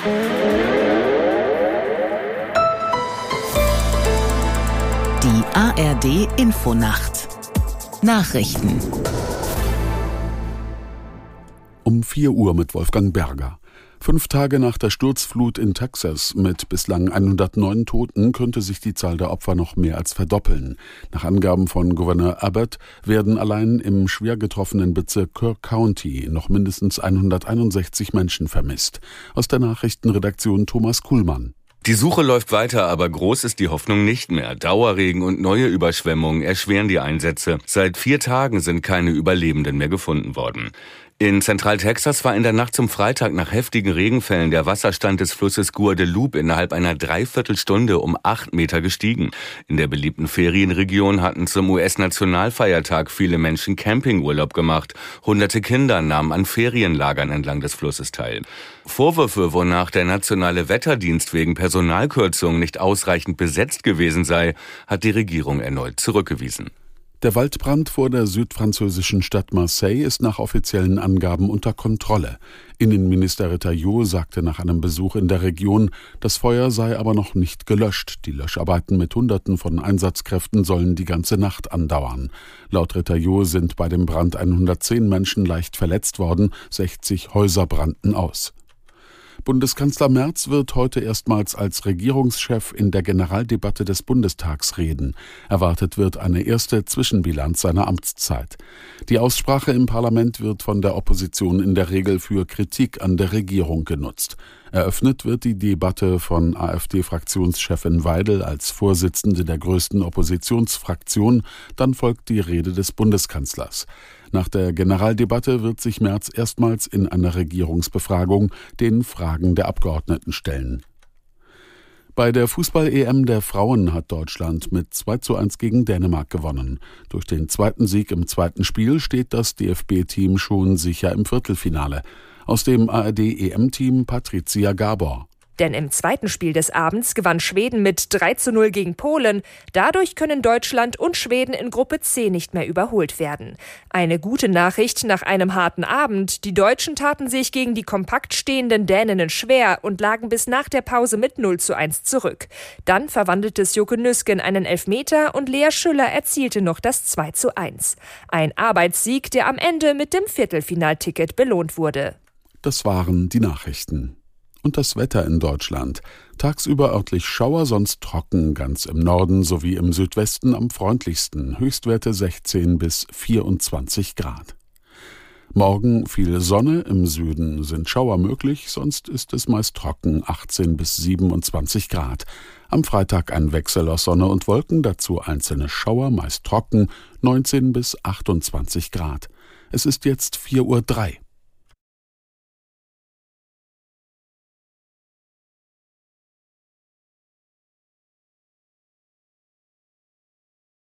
Die ARD Infonacht Nachrichten um 4 Uhr mit Wolfgang Berger. 5 Tage nach der Sturzflut in Texas mit bislang 109 Toten könnte sich die Zahl der Opfer noch mehr als verdoppeln. Nach Angaben von Gouverneur Abbott werden allein im schwer getroffenen Bezirk Kirk County noch mindestens 161 Menschen vermisst. Aus der Nachrichtenredaktion Thomas Kuhlmann. Die Suche läuft weiter, aber groß ist die Hoffnung nicht mehr. Dauerregen und neue Überschwemmungen erschweren die Einsätze. Seit 4 Tagen sind keine Überlebenden mehr gefunden worden. In Zentral-Texas war in der Nacht zum Freitag nach heftigen Regenfällen der Wasserstand des Flusses Guadalupe innerhalb einer Dreiviertelstunde um 8 Meter gestiegen. In der beliebten Ferienregion hatten zum US-Nationalfeiertag viele Menschen Campingurlaub gemacht. Hunderte Kinder nahmen an Ferienlagern entlang des Flusses teil. Vorwürfe, wonach der nationale Wetterdienst wegen Personalkürzungen nicht ausreichend besetzt gewesen sei, hat die Regierung erneut zurückgewiesen. Der Waldbrand vor der südfranzösischen Stadt Marseille ist nach offiziellen Angaben unter Kontrolle. Innenminister Retailleau sagte nach einem Besuch in der Region, das Feuer sei aber noch nicht gelöscht. Die Löscharbeiten mit Hunderten von Einsatzkräften sollen die ganze Nacht andauern. Laut Retailleau sind bei dem Brand 110 Menschen leicht verletzt worden, 60 Häuser brannten aus. Bundeskanzler Merz wird heute erstmals als Regierungschef in der Generaldebatte des Bundestags reden. Erwartet wird eine erste Zwischenbilanz seiner Amtszeit. Die Aussprache im Parlament wird von der Opposition in der Regel für Kritik an der Regierung genutzt. Eröffnet wird die Debatte von AfD-Fraktionschefin Weidel als Vorsitzende der größten Oppositionsfraktion. Dann folgt die Rede des Bundeskanzlers. Nach der Generaldebatte wird sich Merz erstmals in einer Regierungsbefragung den Fragen der Abgeordneten stellen. Bei der Fußball-EM der Frauen hat Deutschland mit 2:1 gegen Dänemark gewonnen. Durch den zweiten Sieg im zweiten Spiel steht das DFB-Team schon sicher im Viertelfinale. Aus dem ARD-EM-Team Patricia Gabor. Denn im zweiten Spiel des Abends gewann Schweden mit 3:0 gegen Polen. Dadurch können Deutschland und Schweden in Gruppe C nicht mehr überholt werden. Eine gute Nachricht nach einem harten Abend. Die Deutschen taten sich gegen die kompakt stehenden Däninnen schwer und lagen bis nach der Pause mit 0:1 zurück. Dann verwandelte Sjoeke Nüsken einen Elfmeter und Lea Schüller erzielte noch das 2:1. Ein Arbeitssieg, der am Ende mit dem Viertelfinalticket belohnt wurde. Das waren die Nachrichten. Und das Wetter in Deutschland. Tagsüber örtlich Schauer, sonst trocken, ganz im Norden sowie im Südwesten am freundlichsten. Höchstwerte 16 bis 24 Grad. Morgen viel Sonne, im Süden sind Schauer möglich, sonst ist es meist trocken, 18 bis 27 Grad. Am Freitag ein Wechsel aus Sonne und Wolken, dazu einzelne Schauer, meist trocken, 19 bis 28 Grad. Es ist jetzt 4:03 Uhr.